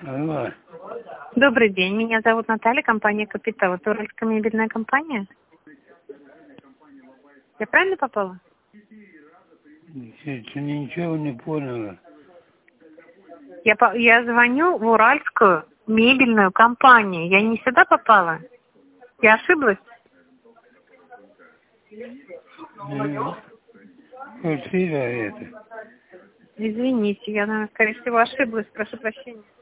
Алло. Добрый день, меня зовут Наталья, компания «Капитал». Это Уральская мебельная компания? Я правильно попала? Ничего не поняла. Я звоню в Уральскую мебельную компанию. Я не сюда попала? Я ошиблась? Квартира это. Извините, я, наверное, скорее всего, ошиблась. Прошу прощения.